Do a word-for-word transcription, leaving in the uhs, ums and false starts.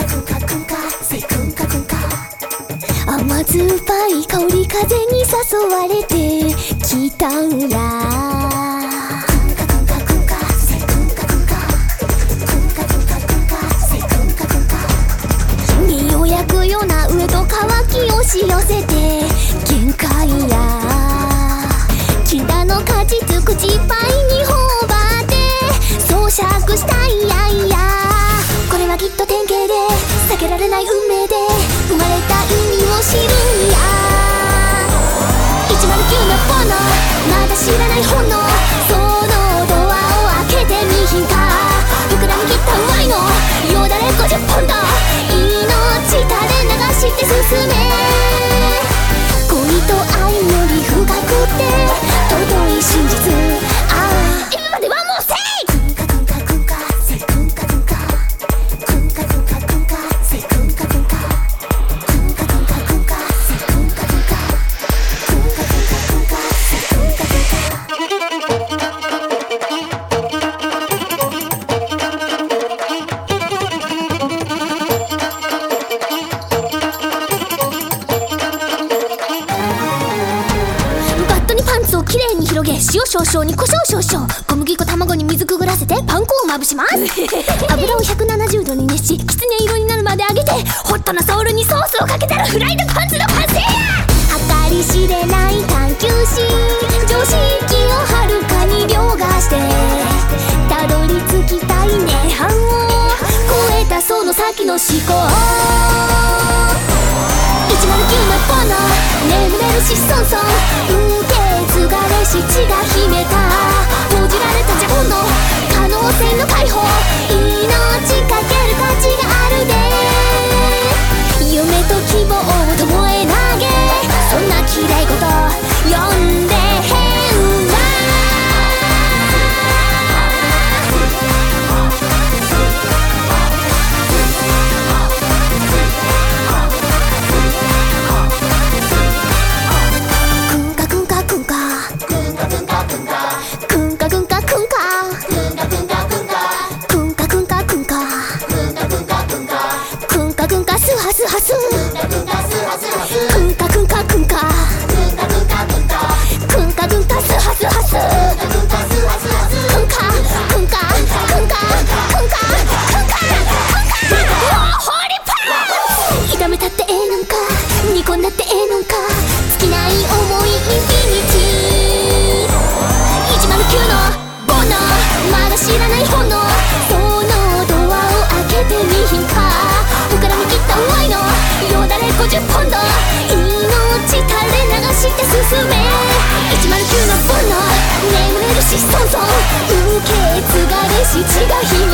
甘酸っぱい香り風に誘われてきたんや。身を焼くような上と乾き押し寄せて限界や。禁断の果実口いっぱいに頬張って咀嚼したいやいや。これはきっと典型で避けられない運命で生まれた意味を知るんや。いちまるきゅうの炎、まだ知らない炎、そのドアを開けてみひんか。膨らみきったワイのよだれごじゅっポンド、命垂れ流して進め。恋と愛より深くて尊い真実。ああ今まではもうせい。きれいに広げ、塩少々に胡椒少々、小麦粉卵に水くぐらせてパン粉をまぶします。油をひゃくななじゅうどに熱し、きつね色になるまで揚げて、ホットなソウルにソースをかけたらフライドパンツの完成や。計り知れない探求心、常識をはるかに凌駕してたどり着きたい涅槃を超えたその先の思考。いちまるきゅうの炎、眠れるしソンソン、受け継がれし血が秘めた閉じられた邪本の可能性の解放。命かける価値があるで。夢と希望を共え投げ、そんな綺麗事呼んで変だ。スハスクンカクンカクンカクンカクンカスハスハスクンカクンカクンカクンカクンカクンカホーリーパン。炒めたってええのんか、煮込んだってええのんか、尽きない想いインフィニティ。いちまるきゅうのボノ、まだ知らない炎、そのドアを開けてみひんか。膨らみきったワイのよだれごじゅっポンド、命垂れ流して進め。いちまるきゅうのボンの眠れるしソンソン、受け継がれし血が秘